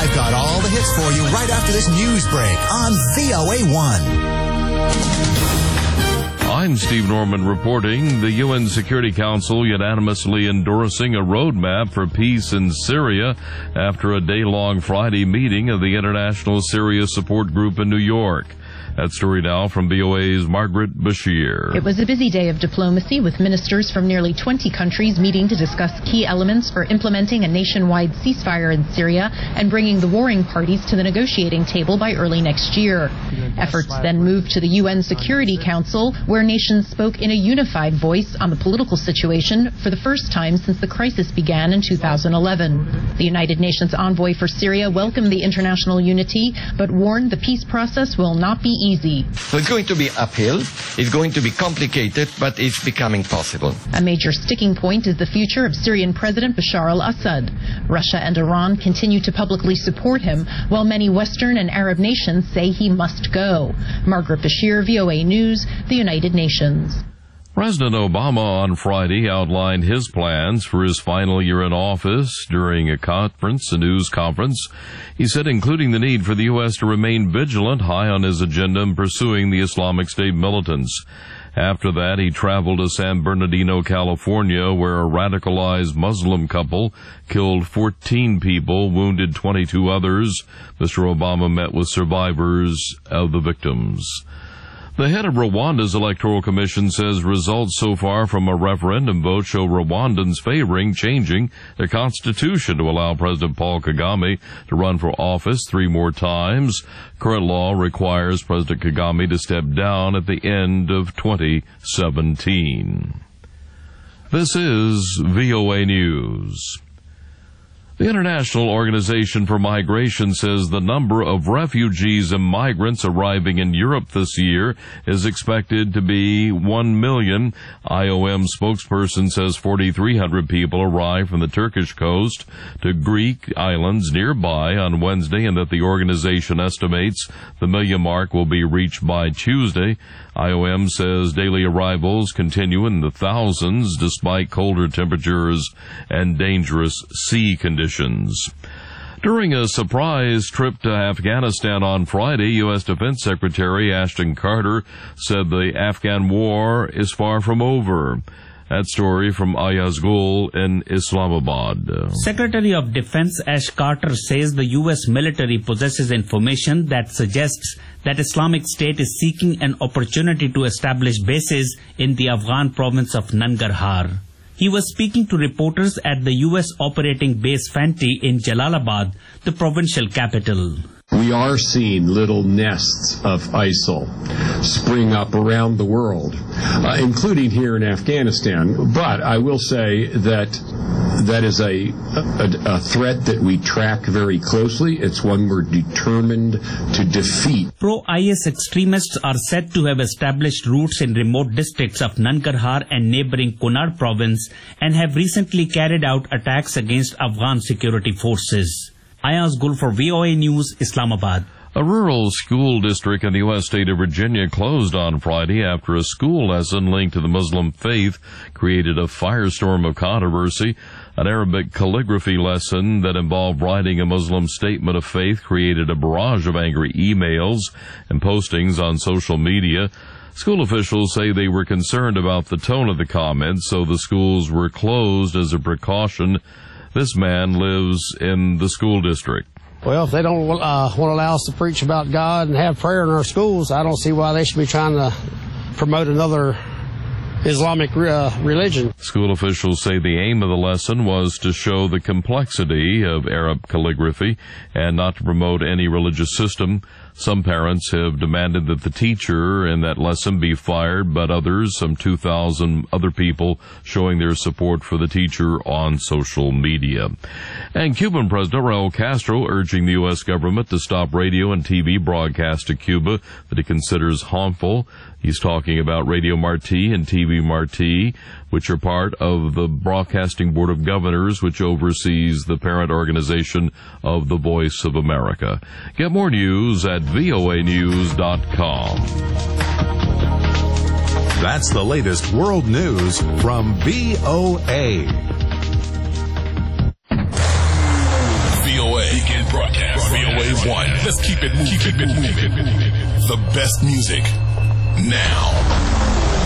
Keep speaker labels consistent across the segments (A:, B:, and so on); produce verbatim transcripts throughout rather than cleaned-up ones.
A: I've got all the hits for you right after this news break on V O A one.
B: I'm Steve Norman reporting. The U N Security Council unanimously endorsing a roadmap for peace in Syria after a day-long Friday meeting of the International Syria Support Group in New York. That story now from V O A's Margaret Bashir.
C: It was a busy day of diplomacy with ministers from nearly twenty countries meeting to discuss key elements for implementing a nationwide ceasefire in Syria and bringing the warring parties to the negotiating table by early next year. Efforts then moved to the U N Security Council, where nations spoke in a unified voice on the political situation for the first time since the crisis began in two thousand eleven. The United Nations envoy for Syria welcomed the international unity, but warned the peace process will not be easy.
D: So it's going to be uphill, it's going to be complicated, but it's becoming possible.
C: A major sticking point is the future of Syrian President Bashar al-Assad. Russia and Iran continue to publicly support him, while many Western and Arab nations say he must go. Margaret Bashir, V O A News, the United Nations.
B: President Obama on Friday outlined his plans for his final year in office during a conference, a news conference. He said including the need for the U S to remain vigilant high on his agenda in pursuing the Islamic State militants. After that, he traveled to San Bernardino, California, where a radicalized Muslim couple killed fourteen people, wounded twenty-two others. Mister Obama met with survivors of the victims. The head of Rwanda's Electoral Commission says results so far from a referendum vote show Rwandans favoring changing their constitution to allow President Paul Kagame to run for office three more times. Current law requires President Kagame to step down at the end of twenty seventeen. This is V O A News. The International Organization for Migration says the number of refugees and migrants arriving in Europe this year is expected to be one million. I O M spokesperson says forty-three hundred people arrived from the Turkish coast to Greek islands nearby on Wednesday, and that the organization estimates the million mark will be reached by Tuesday. I O M says daily arrivals continue in the thousands despite colder temperatures and dangerous sea conditions. During a surprise trip to Afghanistan on Friday, U S Defense Secretary Ashton Carter said the Afghan war is far from over. That story from Ayaz Gul in Islamabad.
E: Secretary of Defense Ash Carter says the U S military possesses information that suggests that Islamic State is seeking an opportunity to establish bases in the Afghan province of Nangarhar. He was speaking to reporters at the U S operating base Fanti in Jalalabad, the provincial capital.
F: We are seeing little nests of ISIL spring up around the world, uh, including here in Afghanistan. But I will say that that is a, a, a threat that we track very closely. It's one we're determined to defeat.
E: Pro-I S extremists are said to have established roots in remote districts of Nangarhar and neighboring Kunar province and have recently carried out attacks against Afghan security forces. Ayaz Gul for V O A News, Islamabad.
B: A rural school district in the U S state of Virginia closed on Friday after a school lesson linked to the Muslim faith created a firestorm of controversy. An Arabic calligraphy lesson that involved writing a Muslim statement of faith created a barrage of angry emails and postings on social media. School officials say they were concerned about the tone of the comments, so the schools were closed as a precaution. This man lives in the school district.
G: Well, if they don't uh, want to allow us to preach about God and have prayer in our schools, I don't see why they should be trying to promote another Islamic uh, religion.
B: School officials say the aim of the lesson was to show the complexity of Arab calligraphy and not to promote any religious system. Some parents have demanded that the teacher in that lesson be fired, but others, some two thousand other people, showing their support for the teacher on social media. And Cuban President Raul Castro urging the U S government to stop radio and T V broadcasts to Cuba that he considers harmful. He's talking about Radio Marti and T V Marti, which are part of the Broadcasting Board of Governors, which oversees the parent organization of The Voice of America. Get more news at V O A news dot com.
A: That's the latest world news from V O A.
H: V O A begin broadcast. Let's keep it moving. Keep it moving. The best music now.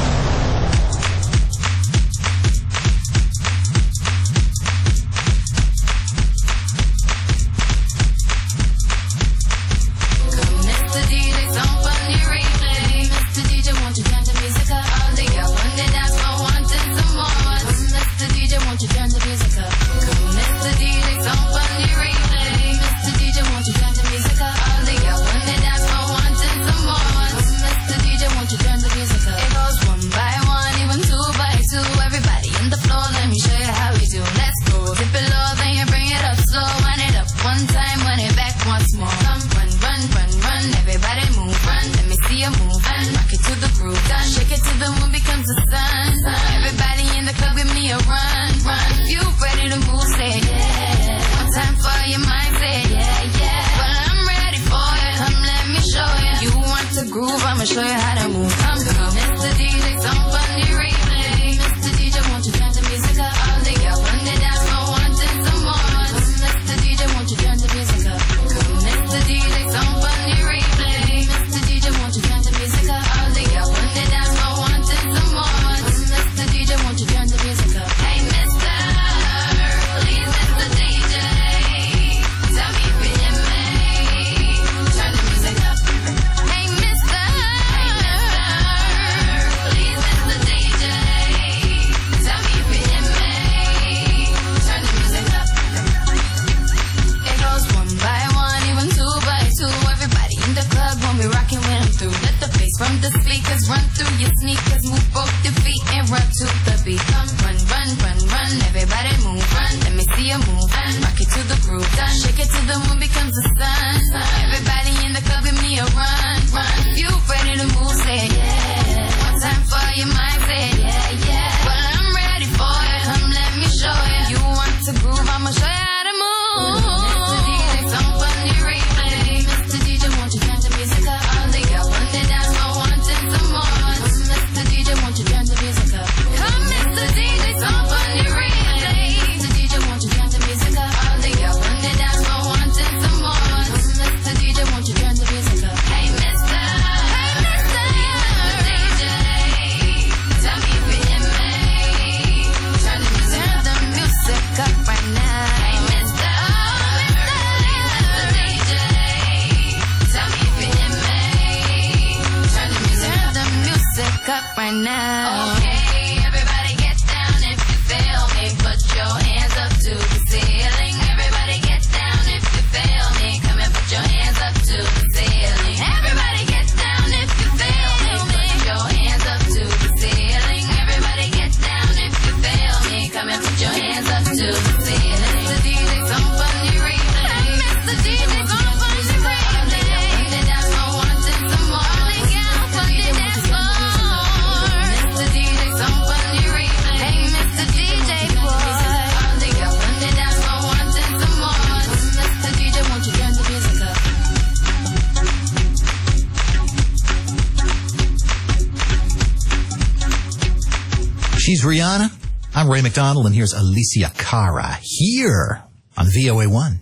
A: She's Rihanna. I'm Ray McDonald, and here's Alicia Cara here on V O A one.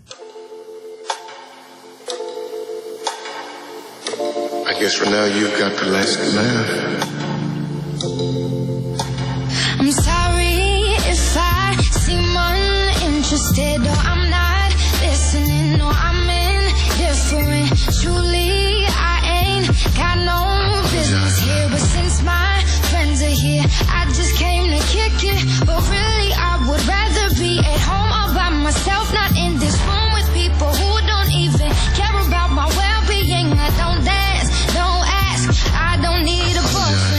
I: I guess for now you've got the last laugh.
J: I'm sorry if I seem uninterested, or I'm not listening, or I'm indifferent. Truly, I ain't got no business here, but since my friends are here, I just came to kick it. But really, I would rather be at home all by myself, not in this room with people who don't even care about my well-being. I don't dance, don't ask, I don't need a boyfriend.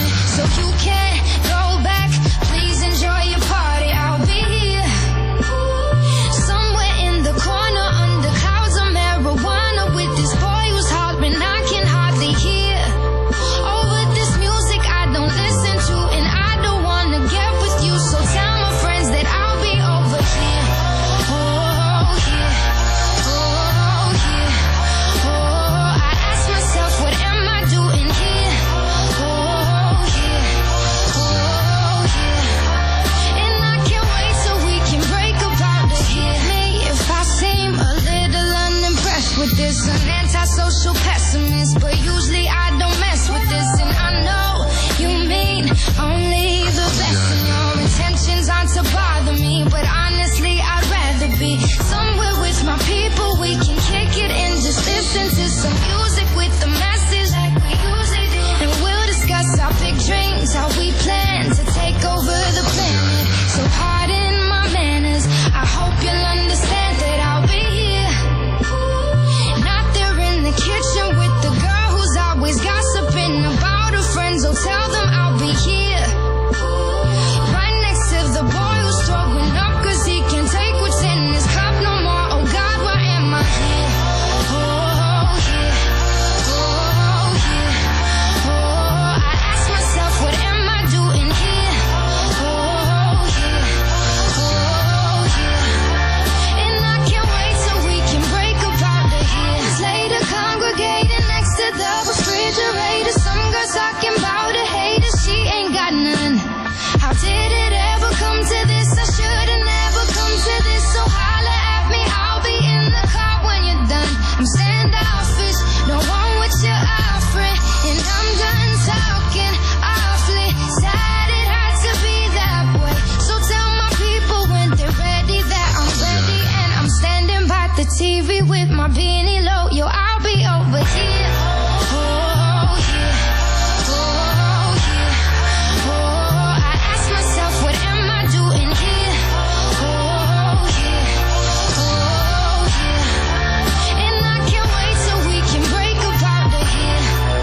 J: so pessimist, but usually I don't mess with this. And I know you mean only the best, and your intentions aren't to bother me, but honestly I'd rather be somewhere with my people. We can kick it and just listen to some music with the message like we usually do, and we'll discuss our big dreams, how we plan to take over the planet. So pardon my manners, I hope you'll understand that I'll be here, not there in the kitchen with the girl who's always gossiping about her friends. Oh, tell them I'll be here, right next to the boy who's throwing up cause he can't take what's in his cup no more. Oh God, why am I here? Oh yeah, oh yeah, oh, I ask myself, what am I doing here? Oh yeah, oh yeah, and I can't wait till we can break up out of here. Years later, congregating next to the refrigerator, some girl talking about a hater, she ain't got none. How did it ever come to this? I should've never come to this. So holla at me, I'll be in the car when you're done. I'm standoffish, don't want what you're offering, and I'm done talking awfully. Sad it had to be that way. So tell my people when they're ready that I'm ready, and I'm standing by the T V with my beanie low. Yo, I'll be over here. Oh yeah, oh yeah, oh, I ask myself, what am I doing here? Oh yeah, oh yeah, and I can't wait till we can break up out of here.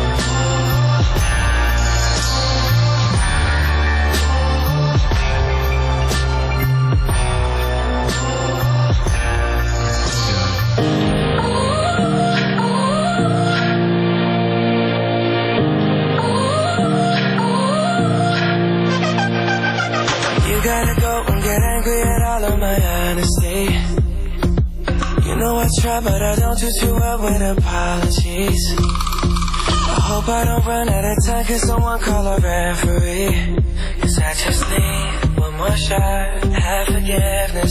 K: You gotta go and get angry at all of my honesty. You know I try, but I don't do too well with apologies. I hope I don't run out of time, cause someone call a referee. Cause I just need one more shot, have forgiveness.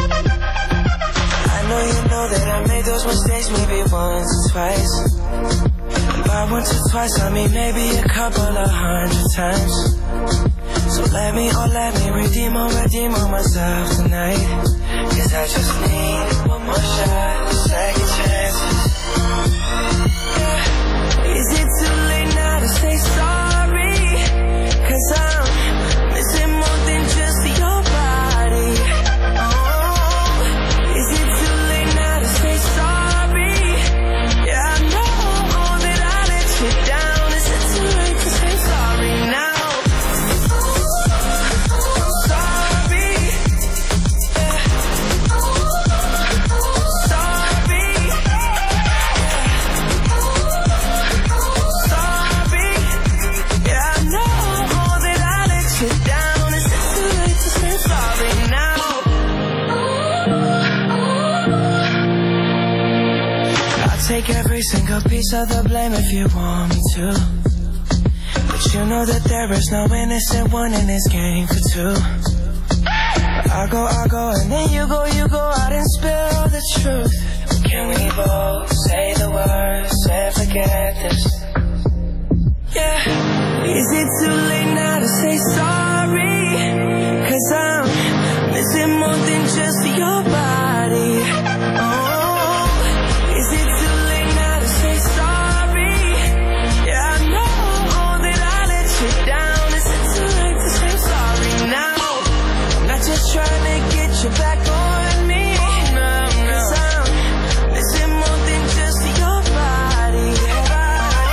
K: I know you know that I made those mistakes maybe once or twice. And by once or twice I mean maybe a couple of hundred times. So let me, oh let me redeem or redeem on myself tonight. Cause I just need one more shot, second chances. Yeah. Is it too late now to say sorry? Cause I'm missing more than just your body. Oh, is it too late now to say sorry? Yeah, I know that I let you down. Is it too late to say sorry now? Take every single piece of the blame if you want me to, but you know that there is no innocent one in this game for two. I go, I go, and then you go, you go out and spill the truth. Can we both say the words and forget this? Yeah. Is it too late now to say sorry? Cause I'm missing more than just your body. Oh, trying to get you back on me, no, no. Cause I'm missing more than just your body, body.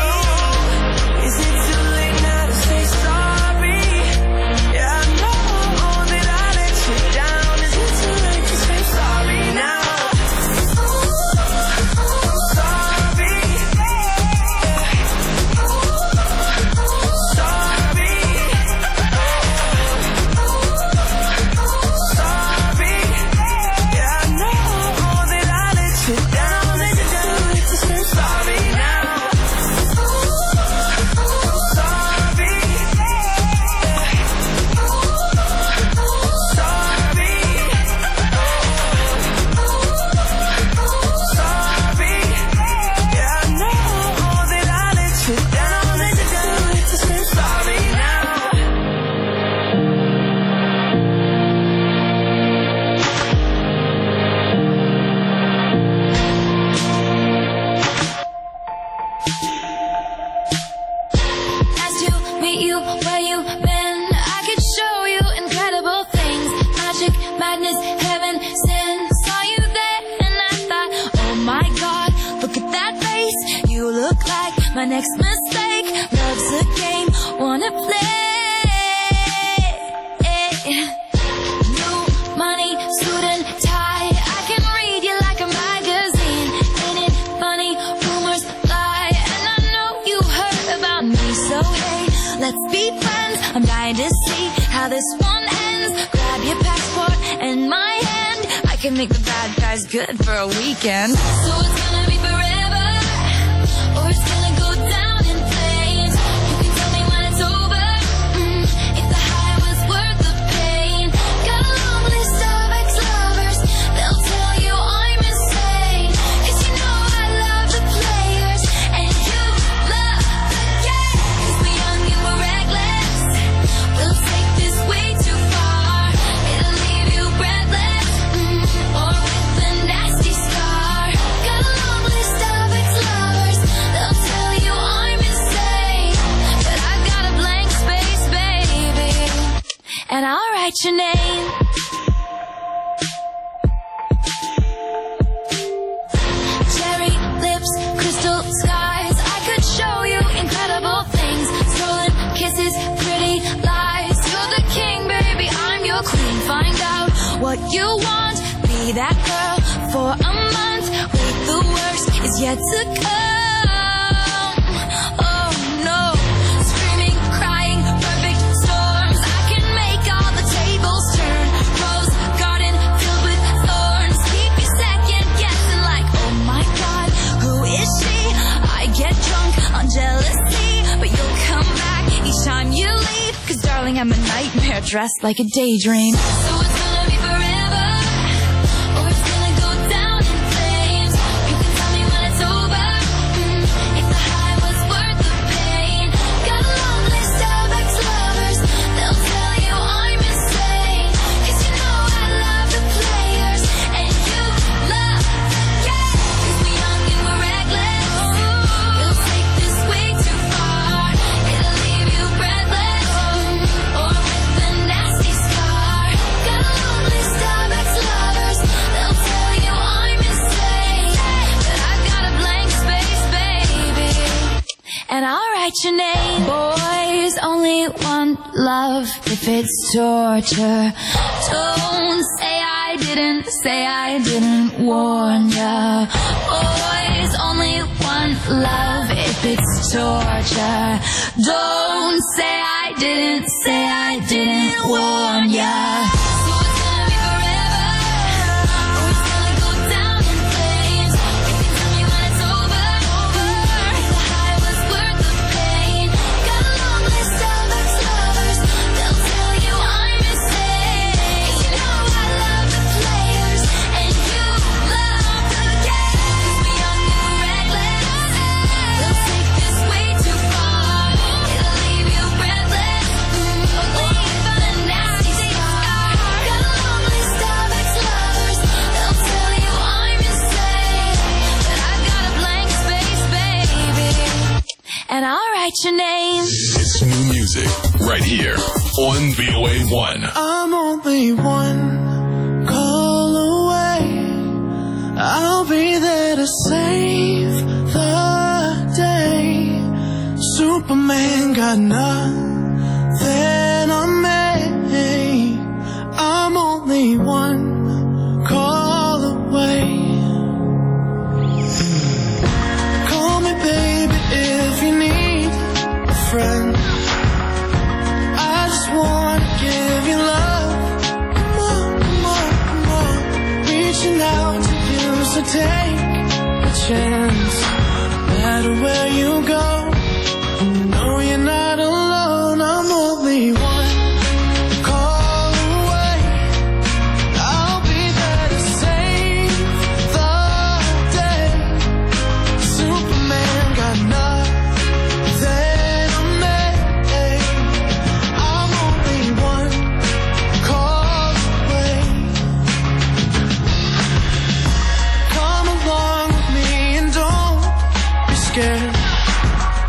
J: my next mistake. Love's a game, wanna play. New money, suit and tie. I can read you like a magazine. Ain't it funny? Rumors lie, and I know you heard about me. So hey, let's be friends. I'm dying to see how this one ends. Grab your passport and my hand. I can make the bad guys good for a weekend. So it's gonna be forever, or it's gonna go down in flames. You can tell me when it's over, mm, if the high was worth the pain. Got a long list of ex-lovers, they'll tell you I'm insane. Cause you know I love the players, and you love the game. Cause we're young and we're reckless, we'll take this way too far. It'll leave you breathless, mm, or with a nasty scar. Got a long list of ex-lovers, they'll tell you I'm insane. But I've got a blank space, baby, and I'll write your name. Cherry lips, crystal skies, I could show you incredible things. Stolen kisses, pretty lies. You're the king, baby, I'm your queen. Find out what you want, be that girl for a month. Wait, the worst is yet to come. Oh no, screaming, crying, perfect storms. I can make all the tables turn. Rose garden filled with thorns. Keep you second guessing like, oh my god, who is she? I get drunk on jealousy, but you'll come back each time you leave. Cause darling, I'm a nightmare dressed like a daydream. So it's gonna be forever, or it's gonna go down in flames. You can tell me when it's over, mm, if the high was worth the pain. Got a long list of ex-lovers, they'll tell you I'm insane. Cause you know I love the players, and you love the game. Cause we're young and we're reckless, we'll take this way too far. It'll leave you breathless, mm, or with a nasty scar. Got a long list of ex-lovers, they'll tell you I'm insane. But I've got a blank space, baby, and I'll write your name. Boys only want love if it's torture. Don't say I didn't, say I didn't warn ya. Boys only want love if it's torture. Don't say I didn't, say I didn't warn ya. So it's gonna be forever, or it's gonna go down in flames. You can tell me when it's over, if the high was worth the pain. Got a long list of ex-lovers, they'll tell you I'm insane. Cause you know I love the players, and you love the game. Cause we're young and we're reckless, we'll take this way too far. It'll leave you breathless, mm, or with a nasty scar. Got a long list of ex-lovers, they'll tell you I'm insane. But I've got a blank space, baby, and I'll write your name.
H: It's new music right here on V O A one.
K: I'm only one call away. I'll be there to save the day. Superman got nothing on me. I'm only one call away. Call me baby if you need a friend. I just wanna give you love, more, more, more. Reaching out to you, so take a chance. No matter where you go, you know you're not alone. I'm only one call away. I'll be there to save the day. Superman got nothing on me. I'm only one call away. Come along with me and don't be scared.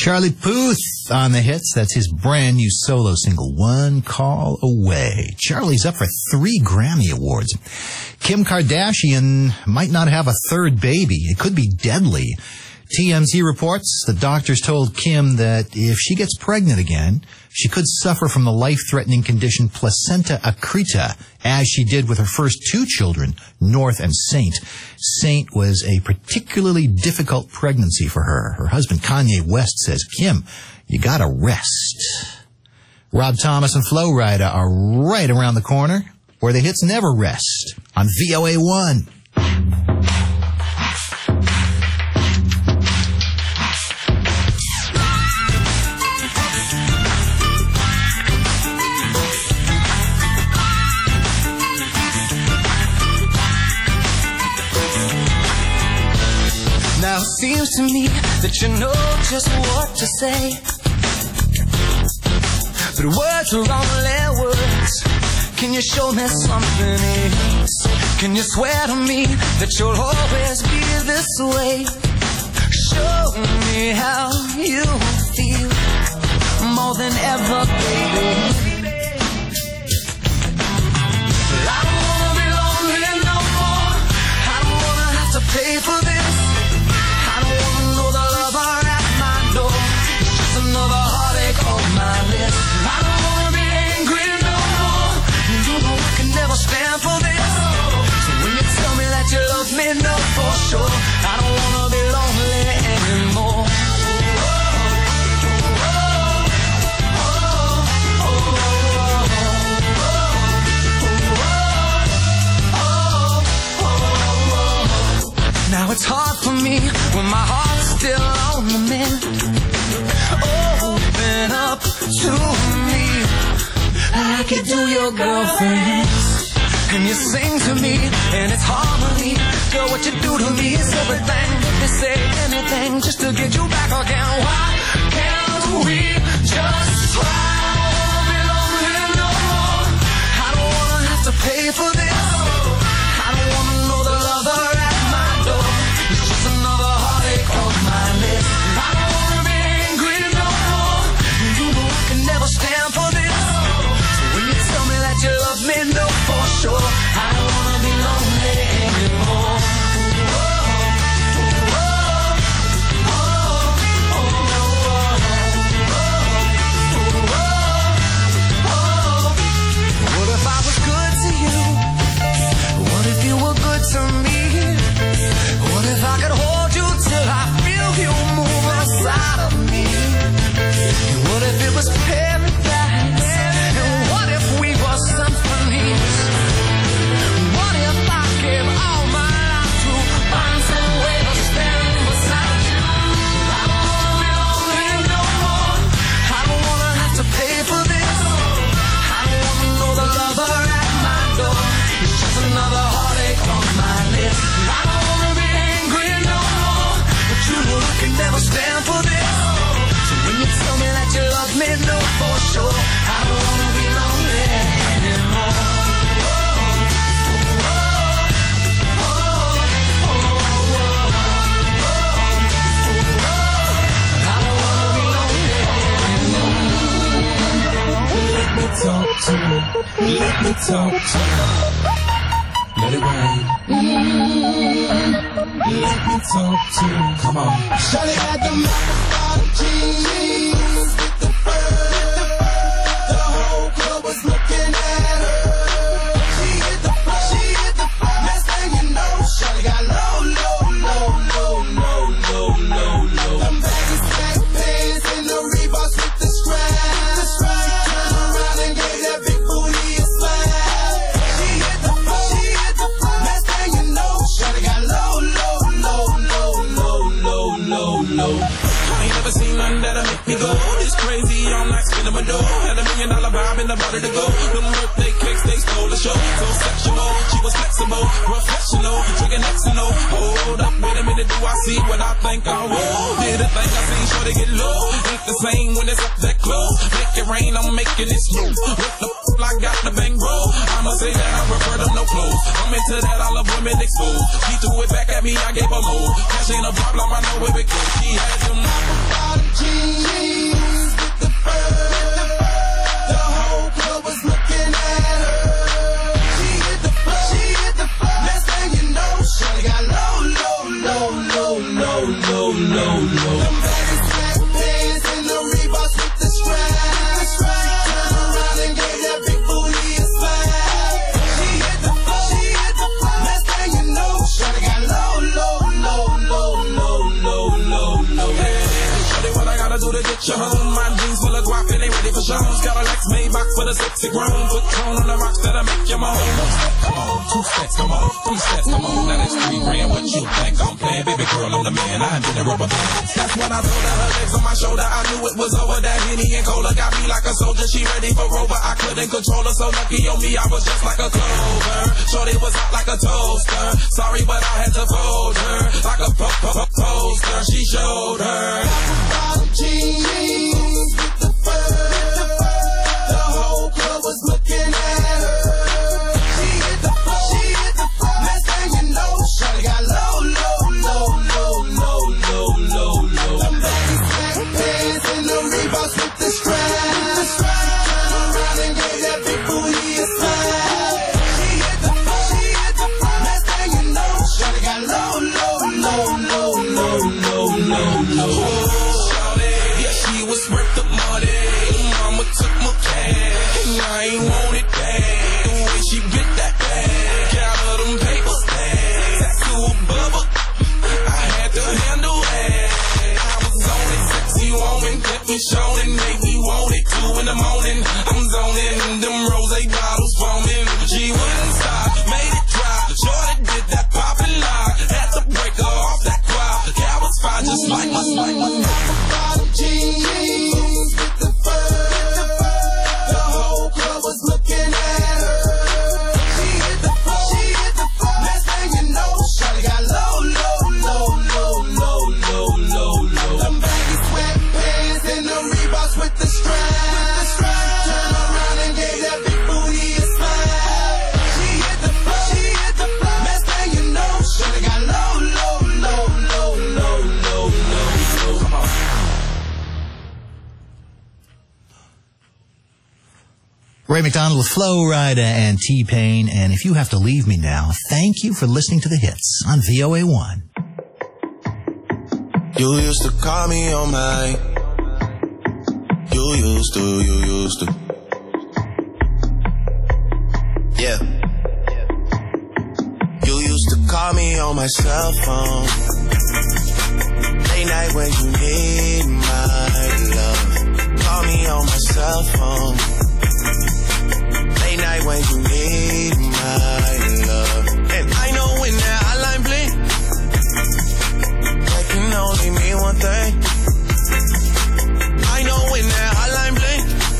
A: Charlie Puth on the hits. That's his brand new solo single, One Call Away. Charlie's up for three Grammy Awards. Kim Kardashian might not have a third baby. It could be deadly. T M Z reports the doctors told Kim that if she gets pregnant again, she could suffer from the life-threatening condition placenta accreta, as she did with her first two children, North and Saint. Saint was a particularly difficult pregnancy for her. Her husband, Kanye West, says, Kim, you gotta rest. Rob Thomas and Flo Rida are right around the corner, where the hits never rest, on V O A one.
K: Now it seems to me that you know just what to say, but words are only words. Can you show me something else? Can you swear to me that you'll always be this way? Show me how you feel more than ever, baby. I don't wanna be lonely no more. I don't wanna have to pay for this. Stand for this. So when you tell me that you love me, know for sure I don't wanna be lonely anymore. Now it's hard for me when my heart's still on the mend. Open up to me like you do your girlfriends. And you sing to me, and it's harmony. Girl, what you do to me is everything. If you say anything just to get you back again, why can't we just try? I don't wanna be lonely no more. I don't wanna have to pay for this. I don't wanna know the lover at my door. It's just another heartache on my list. I don't wanna be angry no more. You know I can never stand for this. So when you tell me that you love me, no for sure I don't wanna be lonely anymore. What if I was good to you? What if you were good to me? What if I could hold you till I feel you move inside of me? What if it was paradise? And what if we were symphonies? What if I gave all my life to find some way to stand beside you? I don't wanna be lonely no more. I don't wanna have to pay for this. I don't wanna know the lover at my door. It's just another heartache on my list. I don't wanna be angry no more, but you know I can never stand for this. So when you tell me that you love me, know for sure I don't wanna be lonely anymore.
L: Let me talk to you. Let me talk to you. Let it rain. Let me talk to you. Come on.
M: Shawty had the motherfucking jeans with the fur. The whole club was looking at her. She hit the floor. She hit the floor. Next thing you know, Shawty got low, low, low, low, low, low, low, low. Them baggy slack pants and the Reeboks with the straps. Turned around and gave that big booty a slap. She hit the floor. She hit the floor. Next thing you know, Shawty got low, low, low, low, low, low, low, low.
L: I ain't never seen nothing that'll make me go this crazy. All night spinning my dough. Had a million dollar vibe and I brought her to go. Them birthday cakes, they stole the show. So sexual, she was flexible, professional, drinking Xano. Hold up, wait a minute, do I see what I think I will? Did a thing I seen, sure to get low. Ain't the same when it's up that close. Make it rain, I'm making it smooth. What the f*** I got the bang roll. I'ma say that I prefer them no clothes. I'm into that, all of women exposed. She threw it back at me, I gave her more. Cash ain't a problem, I know where it goes. She had them
M: jeans with the fur. The whole club was looking at her. She hit the floor, she hit the floor. Next thing you know, shawty got low, low, low, low, low, low, low, low. Them baggy black pants and the Reeboks with the straps. Turn around and gave that big booty a slap. She hit the floor, she hit the floor. Next thing you know, shawty got low, low, low, low, low, low, low, low.
L: Shawty, what I gotta do to get you home? My jeans full of guap and they ready for shows. Got a Lex Maybach for the sexy grown. Put tone on the rocks that'll make you moan. Come on, two steps, come on, three steps, come on. Now that's three grand. What you think I'm playing? Baby girl, I'm the man. I been a rubber band. That's when I told her, her legs on my shoulder. I knew it was over. That Henny and Cola got me like a soldier. She ready for Rover. I couldn't control her. So lucky on me, I was just like a clover. Shorty was hot like a toaster. Sorry, but I had to fold her like a po po po poster. She showed her.
M: Bottom jeans with the fur. The whole club was looking at her. She hit the floor, she hit the floor. Next thing you know, shawty got low, low, low, low, low, low, low, low. Them baggy black pants and the Reeboks with the straps. Turn around and gave that big booty a slap. She hit the floor, she hit the floor. Next thing you know, shawty got low, low, low, low, low, low, low, low.
L: Yeah, she was worth the money. Mama took my cash. And I ain't want it back. The way she bit that bag. Got her them papers back. Tattoo a bubble. I had to handle that. I was on it. Sexy woman kept me showing. Made me want it. Two in the morning. I'm zoning. Them rose bottles foaming. She wouldn't stop. Made it drop. Jordan did that poppin' lock. Had to break her off that crowd. The cow was fine just like my, like my.
M: Bottom jeans with the fur. The whole club was looking at her. She hit the floor, she hit the floor. Next thing you know, shawty got low, low, low, low, low, low, low, low. Them baggy sweatpants and the Reeboks with the straps. Turn around and gave that big booty a slap. She hit the floor, she hit the floor. Next thing you know, shawty got low, low, low, low, low, low, low, low. Come on.
A: Ray McDonald with Flo Rida and T-Pain. And if you have to leave me now, thank you for listening to the hits on V O A one.
K: You used to call me on my. You used to, you used to. Yeah. You used to call me on my cell phone. Late night when you need my love. Call me on my cell phone. Late night when you need my love. And I know when that hotline blink, that can only mean one thing. I know when that hotline blink,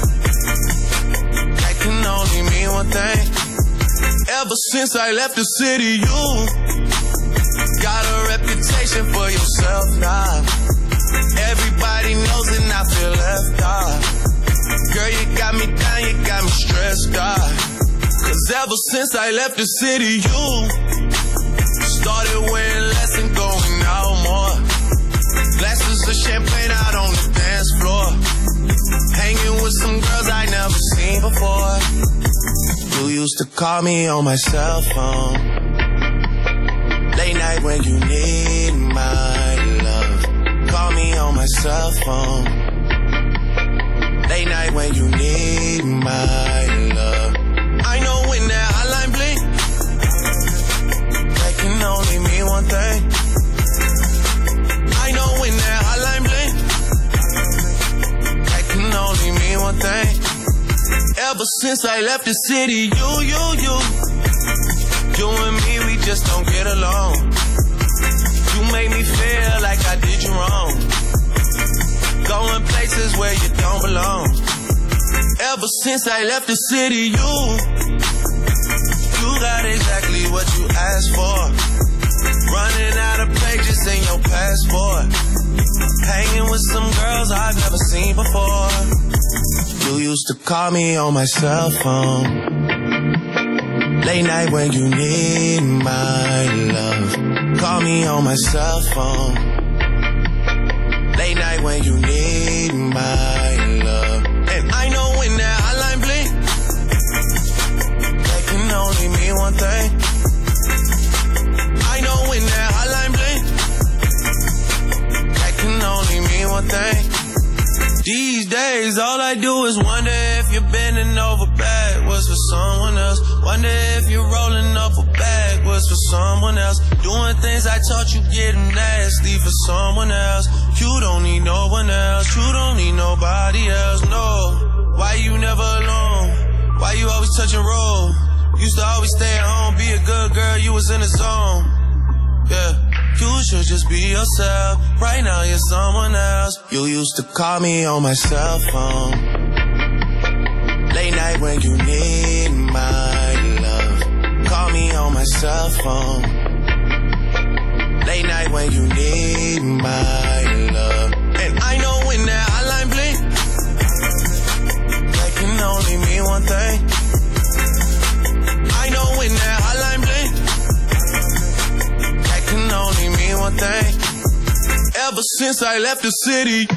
K: that can only mean one thing. Ever since I left the city, you got a reputation for yourself now. Everybody knows and I feel left out. Girl, you got me down, you got me stressed out. Cause ever since I left the city, you started wearing less and going out more. Glasses of champagne out on the dance floor. Hanging with some girls I never seen before. You used to call me on my cell phone. Late night when you need my love. Call me on my cell phone. Late night when you need my love. I know when that hotline blink, that can only mean one thing. I know when that hotline blink, that can only mean one thing. Ever since I left the city, you, you, you, you and me, we just don't get along. You made me feel like I did you wrong. Going places where you don't belong. Ever since I left the city, you You got exactly what you asked for. Running out of pages in your passport. Hanging with some girls I've never seen before. You used to call me on my cell phone. Late night when you need my love. Call me on my cell phone. Late night when you need my love. And I know when that hotline blink, that can only mean one thing. I know when that hotline blink, that can only mean one thing. These days, all I do is wonder if you're bending over backwards for someone else. Wonder if you're rolling up a backwards for someone else. Doing things I taught you, getting nasty for someone else. You don't need no one else. You don't need nobody else, no. Why you never alone? Why you always touch and roll? Used to always stay at home, be a good girl, you was in the zone. Yeah. You should just be yourself. Right now you're someone else. You used to call me on my cell phone. Late night when you need my love. Call me on my cell phone. Late night when you need my love. And I know when that hotline blink, that can only mean one thing. I know when that hotline blink, can only mean one thing. Ever since I left the city,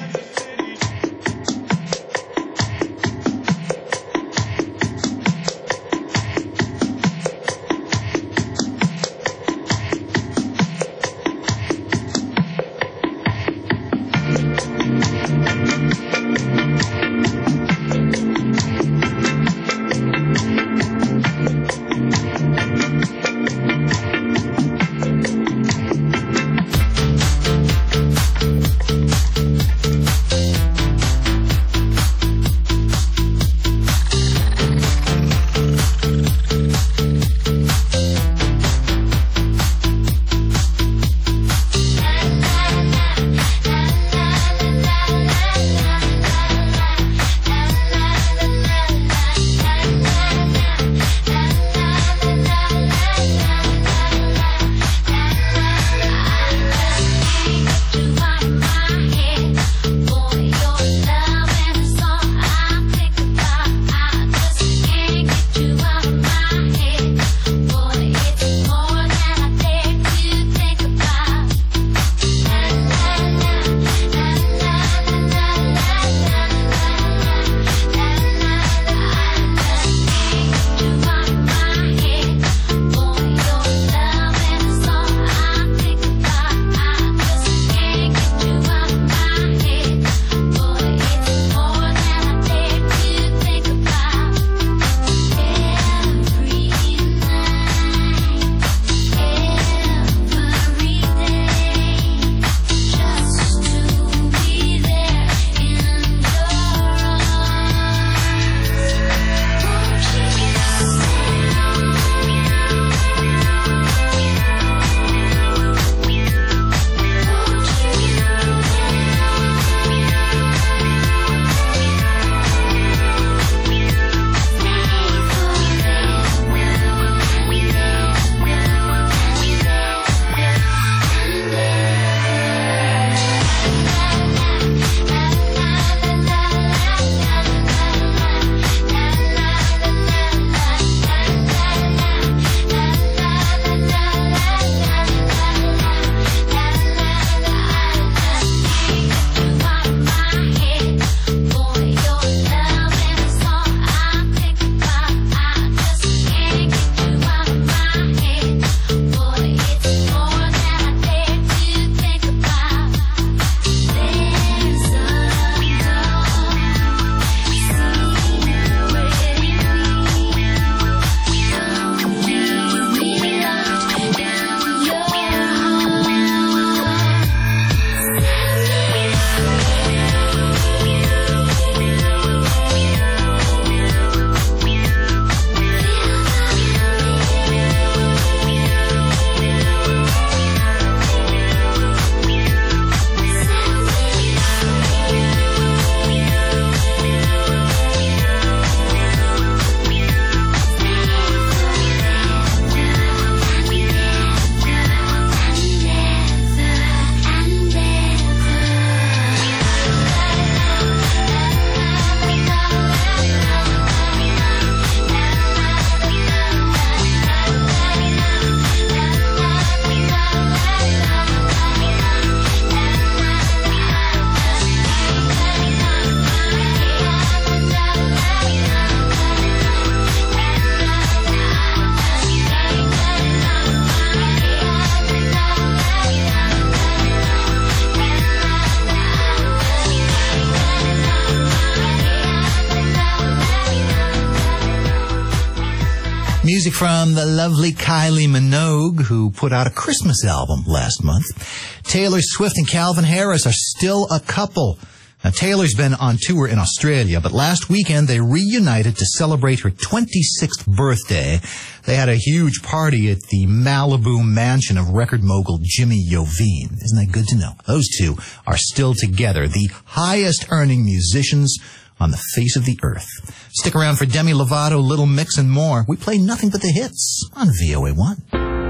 A: Music from the lovely Kylie Minogue, who put out a Christmas album last month. Taylor Swift and Calvin Harris are still a couple. Now, Taylor's been on tour in Australia, but last weekend they reunited to celebrate her twenty-sixth birthday. They had a huge party at the Malibu mansion of record mogul Jimmy Iovine. Isn't that good to know? Those two are still together, the highest-earning musicians on the face of the earth. Stick around for Demi Lovato, Little Mix, and more. We play nothing but the hits on V O A one.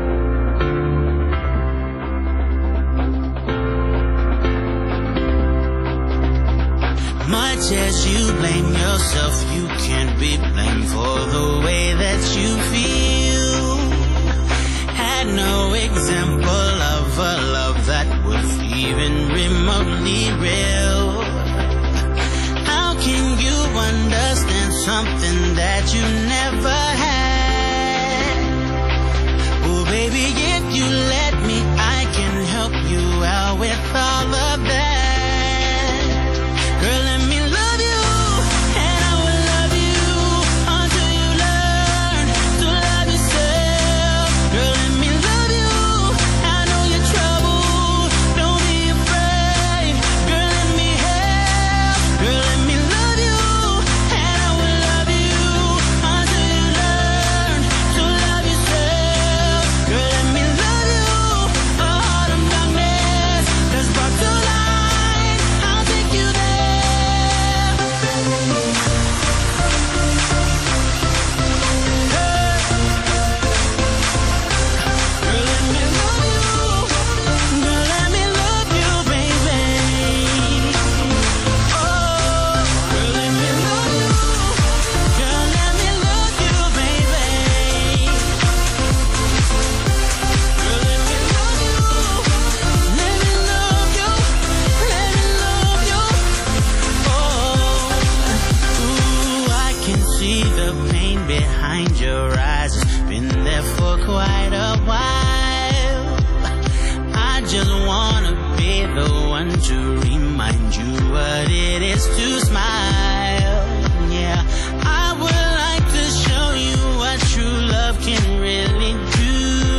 N: Much as you blame yourself, you can't be blamed for the way that you feel. Had no example of a love that was even remotely real. How can you understand something that you never had? Oh baby, if you let me, I can help you out with all of that. Girl, let me love you, and I will love you until you learn to love yourself. Girl, let me love you, I know you're trouble, don't be afraid. Girl, let me help. Girl, let me love you, and I will love you until you learn to love yourself. Girl, let me love you, a heart of darkness that's brought to light. I'll take you there. See the pain behind your eyes. It's been there for quite a while. I just wanna be the one to remind you what it is to smile. Yeah, I would like to show you what true love can really do.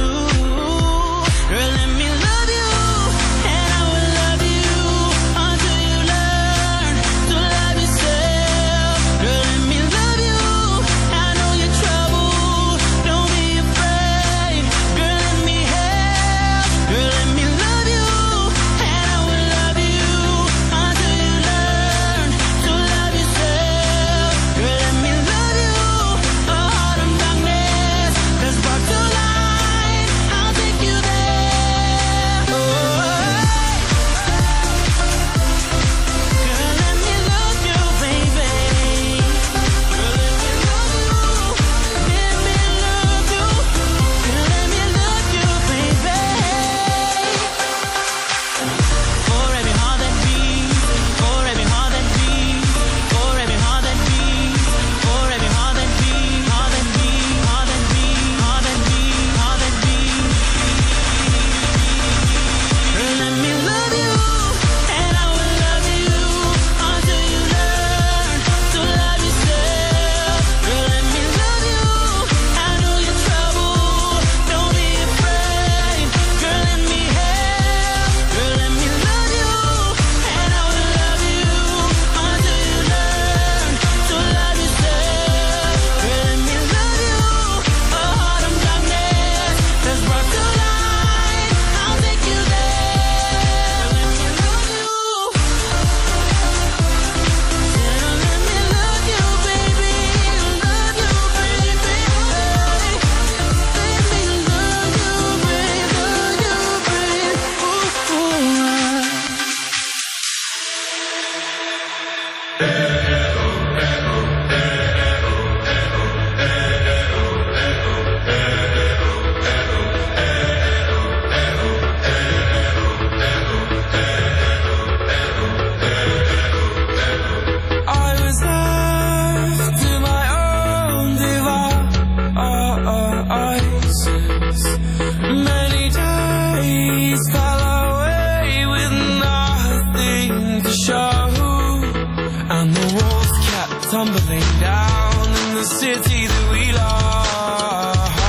N: Girl, let me love you, and I will love you until you learn to love yourself. Girl, let me love you, I know you're trouble, don't be afraid. Girl, let me help. Girl, let me love you, and I will love you until you learn to love yourself. Girl, let me love you, a heart of darkness that's brought to light. I'll take you there. Oh, girl, let me love you, baby. Girl, let me love you. Let me love you. Girl, let me love you, baby. For every heart that beats, for every heart that beats, for every heart that beats, for every heart that beats, heart that beats, heart that beats, heart that beats, heart that beats. Girl, let me love you, and I will love you until you learn to love yourself. Girl, let me love you, I know you're trouble, don't be afraid. Girl, let me help. Girl, let me love you, and I will love you until you learn to love yourself. Girl, let me love you, a heart of darkness that's brought to light. I'll take you there. Let me love you. Let me love you, baby. Love you, baby. Let me love you, baby. Love you, baby. Ooh, ooh.
K: I was left to my own devices. Many days fell away with nothing to show, and the walls kept tumbling down in the city that we love.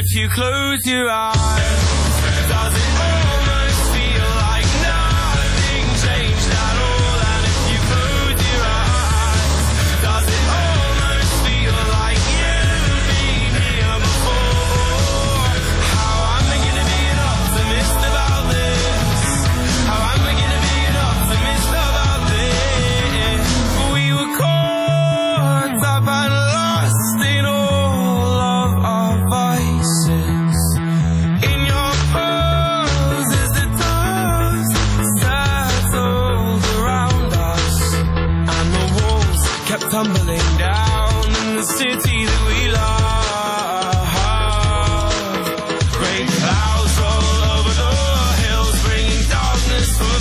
L: if you close your eyes, does it almost feel like nothing changed at all? And if you close your eyes, does it almost feel like you've been here before? How am I gonna be an optimist about this? How am I gonna be an optimist about this? We were caught up and lost in all of our vices. In your poses, the dust settled around us, and the walls kept tumbling down in the city that we love. Great clouds roll over the hills, bringing darkness from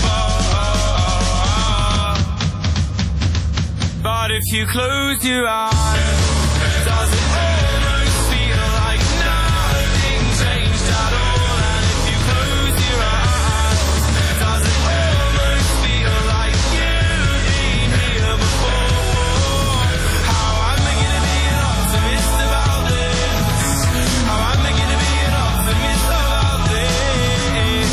L: above. But if you close your eyes, does it almost feel like nothing changed at all? And if you close your eyes, does it almost feel like you've been here before? How am I gonna be an optimist about this? How am I gonna be an optimist about this?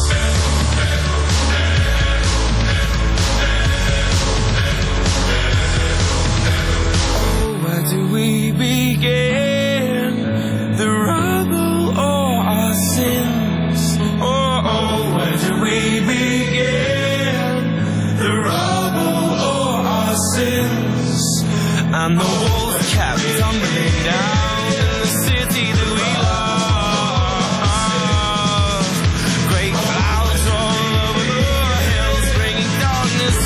L: Oh, where do we begin? The rubble or our sins? Oh, oh, where do we begin? The rubble or our sins? And the walls kept tumbling down in the city that we love. Great clouds roll over the hills, bringing darkness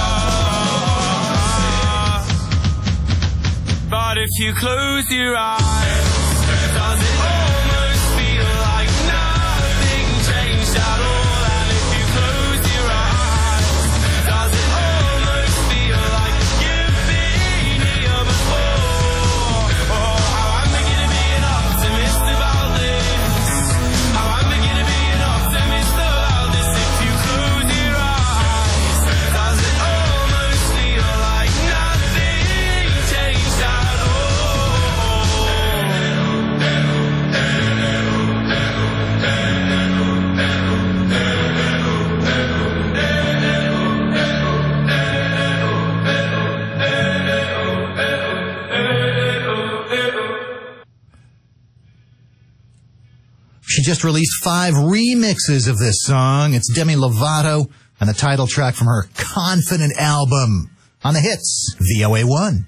L: from above. But if you close your eyes, does it almost feel like nothing changed at all? And if you close your eyes, does it almost feel like you've been here before? Oh, how am I gonna be an optimist about this? How am I gonna be an optimist about this? If you close your eyes, does it almost feel like nothing changed at all?
A: She just released five remixes of this song. It's Demi Lovato and the title track from her Confident album on the hits, V O A one.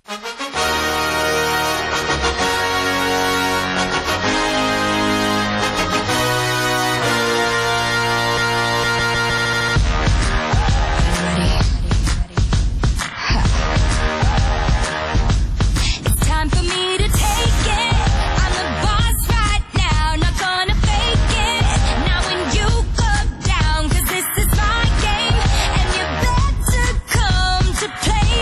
J: It's time for me to take it. I'm the boss right now, not gonna fake it. Now when you go down, 'cause this is my game, and you better come to play.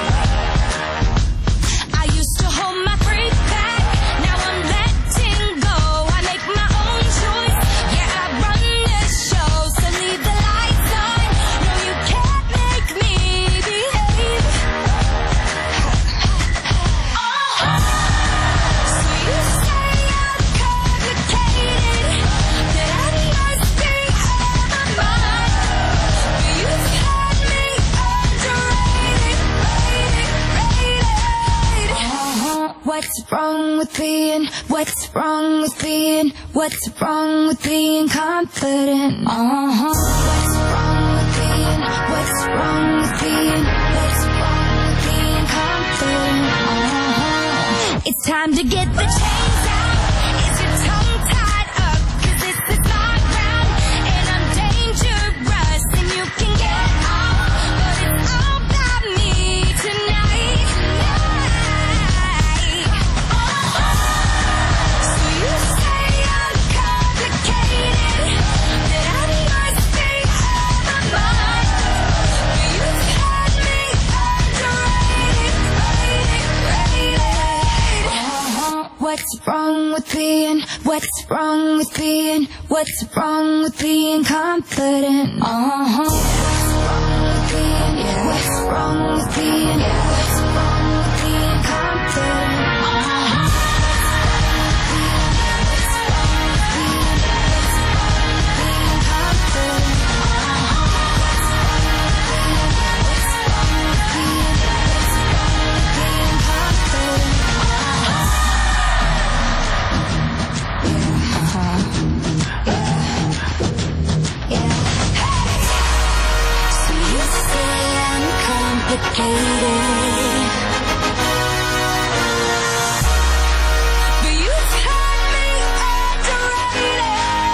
J: I used to hold my breath back, now I'm letting go. I make my own choice, yeah, I run this show, so leave the lights on. No, you can't make me behave. So you say I'm complicated, that I must be out of my mind. But you've had me underrated, rated, rated. What's wrong with being, what's wrong with being, what's wrong with being confident? Uh-huh. What's wrong with being, what's wrong with being, what's wrong with being confident? Uh-huh. It's time to get the chains out. Is your tongue tied up? 'Cause this is my ground, and I'm dangerous, and you can get out. But it's all about me tonight. So you say I'm complicated, that I must be out of my mind. But you've had me underrated, rated, rated. What's wrong with being, what's wrong with being, what's wrong with being confident? Uh-huh. What's wrong with being, what's wrong with being, what's wrong with being confident? Uh-huh. What's complicated. But you turn me underrated.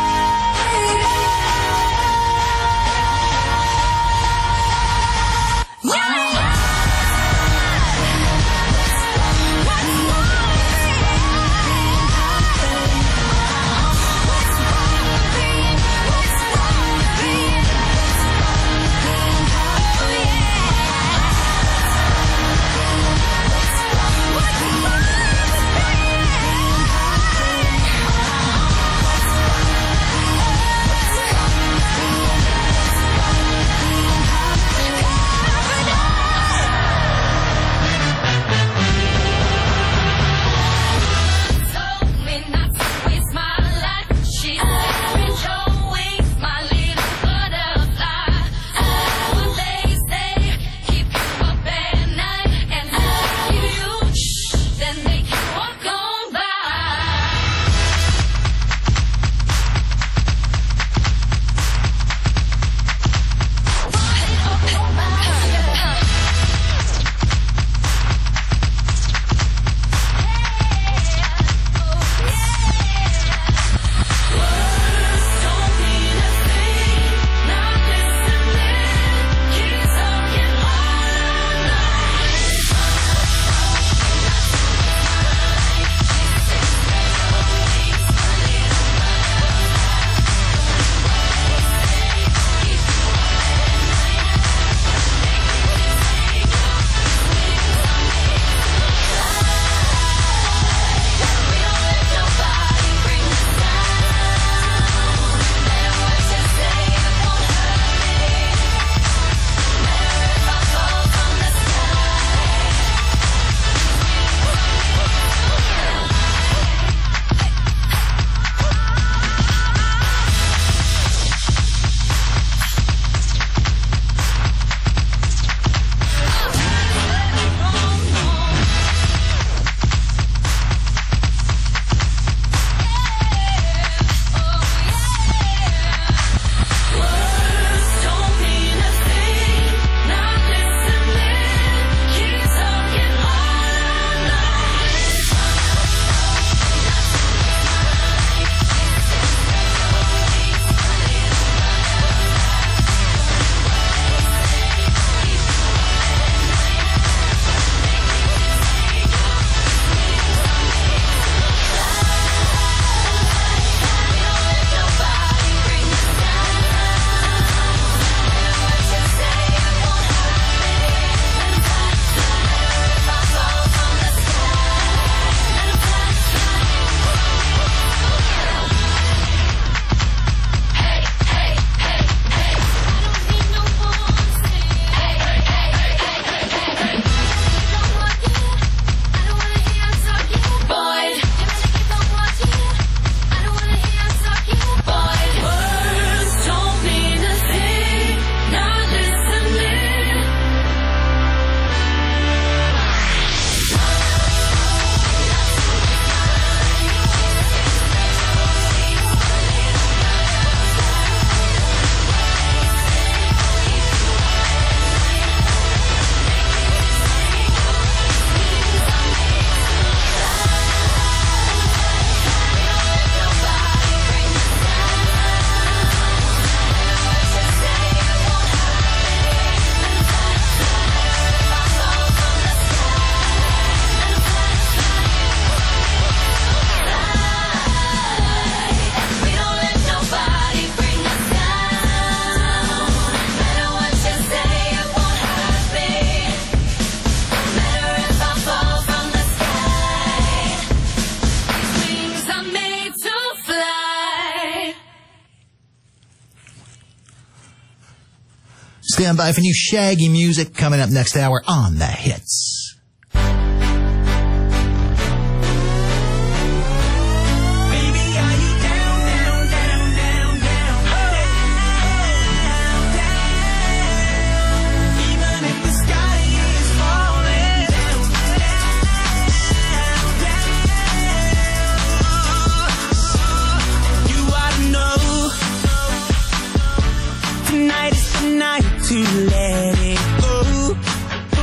A: Stand by for new Shaggy music coming up next hour on The Hits.
K: To let it go.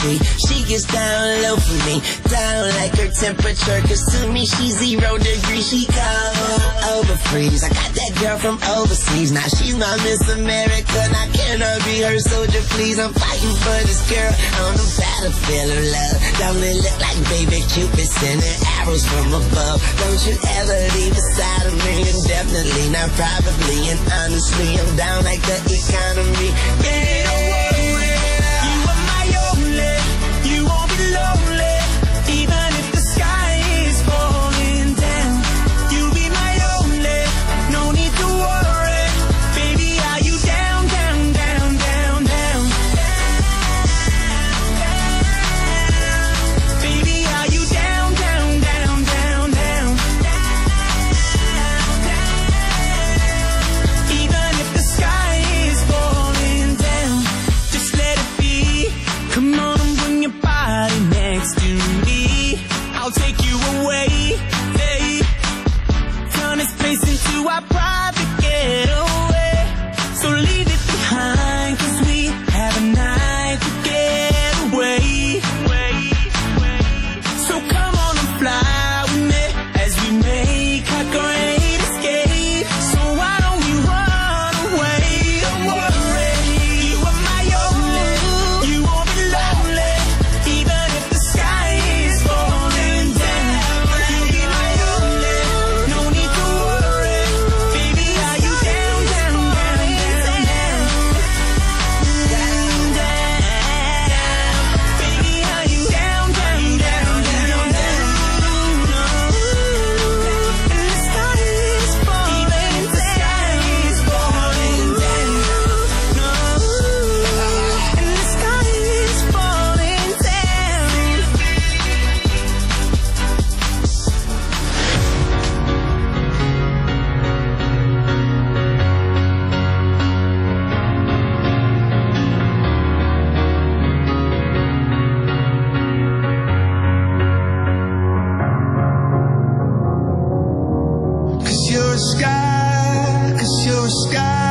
K: be. She gets down low for me, down like her temperature, cause to me she's zero degrees, she cold over freeze. I got that girl from overseas, now she's my Miss America, now can I be her soldier please? I'm fighting for this girl on the battlefield of love. Don't it look like baby Cupid sending arrows from above? Don't you ever leave beside of me, and definitely not probably, and honestly I'm down like the economy. Baby, don't worry, you are my only, you won't be lonely, even if the sky is falling down. You be my only, no need to worry. Baby, are you down, down, down, down, down? Baby, are you down, down, down, down, down? Even if the sky is falling down, just let it be. Come on and bring your body next to me. I'll take you away, hey. Turn this place into our private getaway. So leave it behind, cause we have a night to get away. So come on and fly with me as we make our great escape. So why don't we run away? Don't worry, you are my only, you won't be lonely, even if the sky is falling down. You'll be my only, no need to worry. Baby, are you down, down, down, down, down? Down, down. Baby, are you down, down, down, down, down? And the sky is falling down. Even if the sky is falling down. And the sky is falling down.
M: Cause you're a sky, cause you're a sky.